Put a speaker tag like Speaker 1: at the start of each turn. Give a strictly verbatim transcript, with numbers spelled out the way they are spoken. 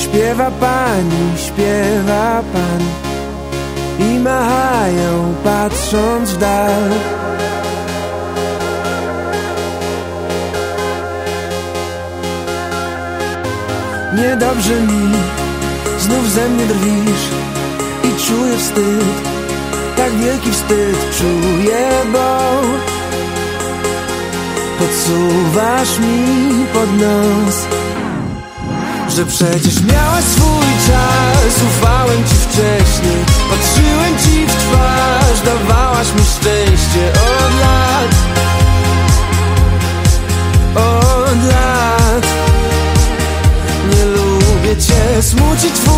Speaker 1: Śpiewa pani, śpiewa pan i machają, patrząc w dal. Niedobrze mi, znów ze mnie drwisz i czuję wstyd, tak wielki wstyd czuję, bo podsuwasz mi pod nos, że przecież miałaś swój czas. Ufałem ci wcześniej, patrzyłem ci w twarz, dawałaś mi szczęście od lat, od lat. Nie lubię cię smucić.